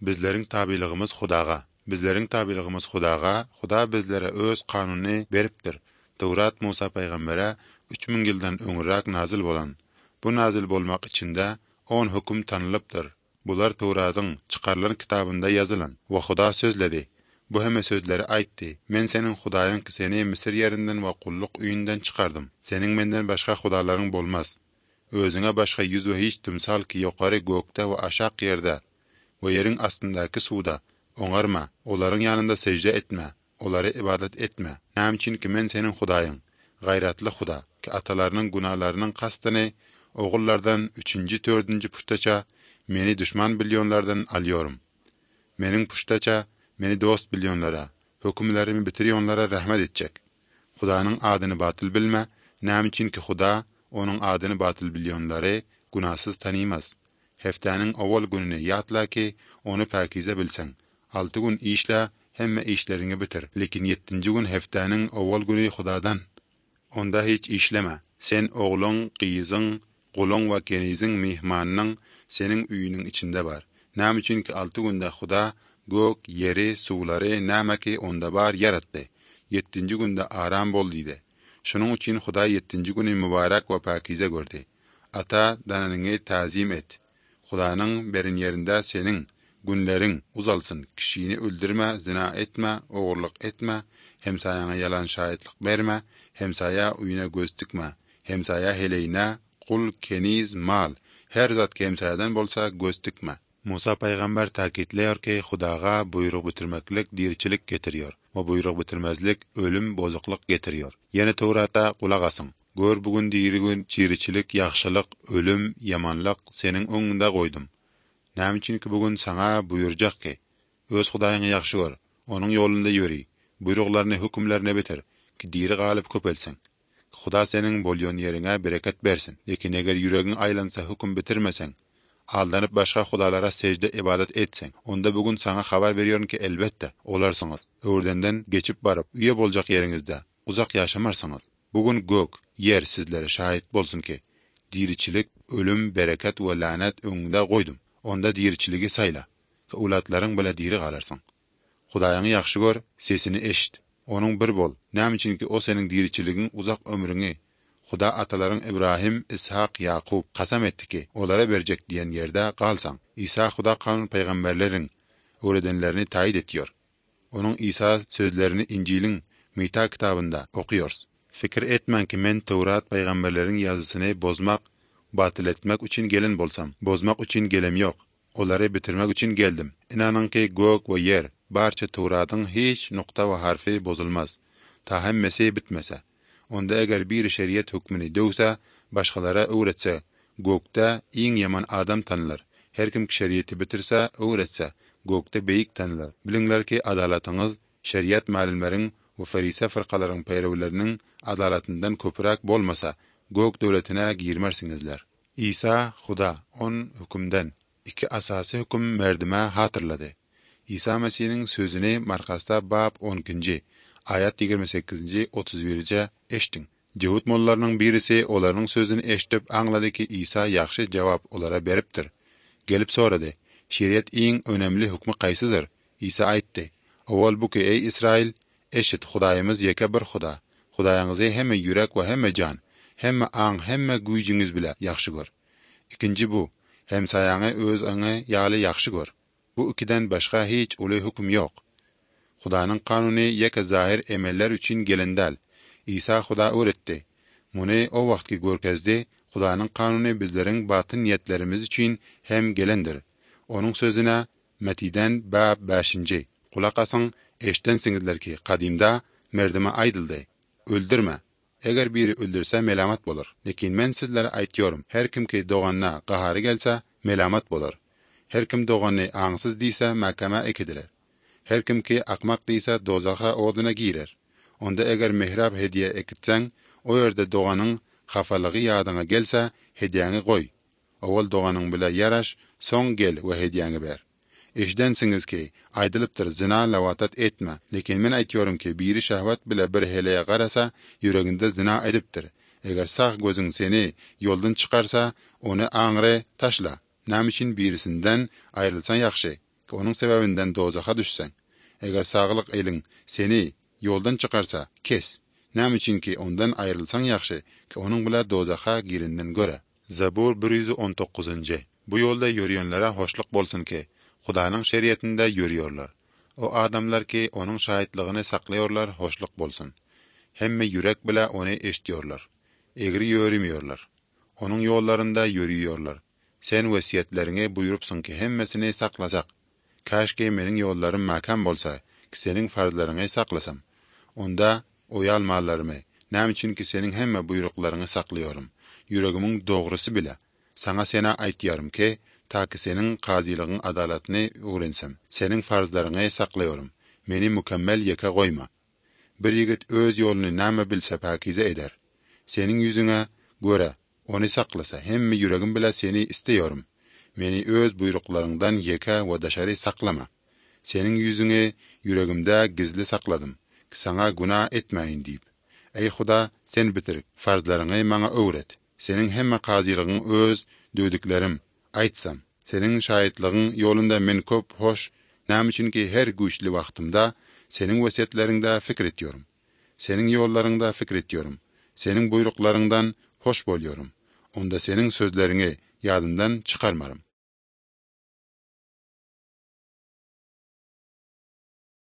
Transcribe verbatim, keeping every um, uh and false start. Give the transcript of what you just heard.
Bizlerin tabiligimiz Hudaga. Bizlerin tabiligimiz Hudaga, Huda bizlere öz kanunu beripdir. Tawrat Musa peygambere üç bin ýyldan öňürräk nazil bolan. Bu nazil bolmak içinde on hukum tanılıpdyr. Bular Tawratyň çykarlan kitabynda ýazylan. Wa Huda sözledi. Bu hemme sözleri aýtdy. Men senin Hudaýyň ki seni Misir ýerinden we qulluk üýünden çykardym. Senin menden başga hudalaryň bolmaz. Özüňe başga ýüz we hiç timsal ki ýokary gökde we aşak ýerde we ýeriň astyndaky suwda oňarma, olaryň ýanynda sejde etme, olary ibadat etme. Näme ki men senin Hudaýyň, gaýratly Huda, ki atalarynyň günahlarının kastyny ogullardan üçinji, dördünji puştaça meni düşman bilyonlardan alýarum. Meniň puştaça meni dost bilyonlara, hökümlerimi bitirýonlara rahmet etjek. Hudaňyň adyny batyl bilme, näme ki Huda onuň adyny batyl bilyonlary günahsız tanymaz. Heftäniň awal gününi ýatla ki onu pakize bilsen. Altı gün işle hemme işlerini bitir. Lekin yettinji gün heftäniň awal güni Hudadan. Onda hiç işleme. Sen oğlun, gyzyň, gulun we keniziň mihmanynyň senin üýüniň içinde bar. Näme üçin ki altı günde Huda gök, yeri, suwlary näme ki onda bar yaratdy. Yettinji günde aram bol diýdi. Şonuň üçin Huda yettinji güni mübarek we pakize gördi. Ata dananyňy tazim et. Hudaňyň berin ýerinde senin günleriň uzalsyn. Kişini öldürme, zina etme, ogurluk etme, hemsayaňa yalan şahitlik berme, hemsaya üýüne göz tikme, hemsaya heleyine, kul, keniz, mal, her zat ki hemsayadan bolsa göz tikme. Musa peygamber takitleýär ki Hudaga buyruk bitirmeklik dirçilik getirýär. O buyruk bitirmezlik ölüm, bozukluk getirýär. Yeni Tawrata kulak asın. Gör bugün diýilýän çiriçilik, ýaxşylyk, ölüm, yamanlyk senin öňünde goýdum. Näme üçin ki bugün sana buyurjak ki öz Hudaýyňy ýaxşy gör, onuň ýolunda ýöri, buyruklaryny, hükümlerini bitir ki diri galyp köpelsen. Huda senin bolýan ýeriňe bereket bersin. Lekin eger ýüregiň aýlansa hüküm bitirmesen, aldanyp başga hudalara sejde ibadat etsen, onda bugün sana habar berýärm ki elbetde olarsyňyz. Öwrdenden geçip baryp üýe boljak ýeriňizde uzak ýaşamarsyňyz. Bugün gök, yer sizlere şahit bolsun ki diriçilik, ölüm, bereket we lanet öňünde goýdum. Onda diriçiligi sayla. Ki ulatlaryň bile diri galarsyň. Hudaýyňy ýaxşy gör, sesini eşit. Onuň bir bol. Näme üçin ki o senin diriçiligiň uzak ömrüňi Huda atalaryň Ibrahim, Ishaq, Yaqub kasam etdi ki olara berjek diýen ýerde galsaň. İsa Huda kanun peýgamberleriň öwredenlerini taýid etýär. Onuň İsa sözlerini İncil'in Mita kitabynda okuýars. Fikir etmen ki men Tawrat peýgamberleriň ýazysyny bozmak, batyl etmek üçin gelen bolsam, bozmak üçin gelem ýok. Olary bitirmek üçin geldim. Inanyň ki gök we yer, barça Tawratyň hiç nokta we harfi bozulmaz. Ta hemmesi bitmese. Onda eger bir şeriat hükmüni döwse, başgalara öwretse, gökde iň yaman adam tanlar. Her kim ki şeriaty bitirse, öwretse, gökde beýik tanlar. Bilinler ki adalatyňyz şeriat malimleriň we ferisa firqalaryň peýrewleriniň adalatyndan köpürek bolmasa, gök döwletine girmersiňizler. İsa Huda on hükümden iki asasy hüküm merdime hatırlady. İsa Mesih'in sözüni Markasda bab on ikinji ayat ýygrimi sekizinji otuz birje eşdiň. Jehud mollarynyň birisi olaryň sözüni eşdip aňlady ki İsa ýaxşy jogap olara beripdir. Gelip sorady: "Şeriat iň önemli hükmi gaýsydyr?" İsa aýtdy: "Awal bu ki ey Israil, eşit Hudaýymyz ýeke bir Huda. Hudaýyňyzy hemme ýürek we hemme jan, hemme aň, hemme güýjüňiz bilen ýaxşy gör. Ikinji bu, hemsayaňy öz öňe ýaly ýaxşy gör. Bu ikiden başga hiç uly hüküm ýok. Hudaňyň kanuny ýeke zahir emeller üçin gelendäl. İsa Huda öwretdi. Muny o wagtky görkezdi. Hudaňyň kanuny bizleriň batyn niýetlerimiz üçin hem gelendir. Onuň sözüne Metiden bab beşinji Kulak asyň, eşdensiňizler ki kadimda merdime aýdyldy: öldürme. Eger biri öldürse melamat bolar. Lekin men sizlere aýtýarum, her kim ki doganyna gahary gelse melamat bolar. Her kim dogany aňsyz diýse mahkama ekediler. Her kim ki akmak diýse dozaha oduna girer. Onda eger mehrab hediye ekitsen, o ýerde doganyň hafalygy ýadyňa gelse, hediýäňi goý. Awal doganyň bile yaraş, soň gel we hediýäňi ber. Eşdensiňiz ki aýdylypdyr, zina lawatat etme. Lekin men aýtýarum ki biri şahwat bile bir heleye garasa, ýüreginde zina edipdir. Eger sağ gözüň seni ýoldan çykarsa, onu aňry taşla. Näme üçin birisinden aýrylsan ýaxşy. ki onun sebebinden dozaha düşsen. Eger sağlık elin seni yoldan çıkarsa kes. Näme üçin ki ondan ayrılsan yaxşı ki onun bila dozaha girinden göre. Zabur bir yüz on dokuzuncu. Bu yolda yürüyenlere hoşluk bolsun ki Hudaýyň şeriatinde yürüyorlar. O adamlar ki onun şahitliğini saklayorlar, hoşluk bolsun. Hemme yürek bile onu eşdiyorlar. Egri yürümüyorlar. Onun yollarında yürüyorlar. Sen vesiyetlerini buyurupsun ki hemmesini saklasak. Kaşke menin yollarım makam bolsa ki senin farzlarını saklasam. Onda oyalmalarımı, näme üçin ki senin hemme buyruklarını saklıyorum. Yüregimin doğrusu bile. Sana sena aýtýarym ki, ta ki senin qazilygyň adalatyny öwrensem. Senin farzlaryny saklayorum. Meni mükemmel yeka goýma. Bir ýigit öz ýoluny näme bilse pakize eder. Senin yüzüňe göre onu saklasa, hemme yüregim bile seni isteýorum. Meni öz buyruklaryňdan yeka we daşary saklama. Senin yüzüňi yüregimde gizli sakladym, ki sana günah etmeýin diýip. Ey Huda, sen bitirip farzlaryny maňa öwret. Senin hemme qazilygyň öz dödüklerim aýtsam. Senin şahitligiň ýolunda men köp hoş, näme üçin ki her güýçli wagtymda senin wesiýetlerinde fikir etýorum. Senin ýollaryňda fikir etýorum. Senin buyruklaryňdan hoş bolýarum. Onda senin sözlerini ýadymdan çykarmarım.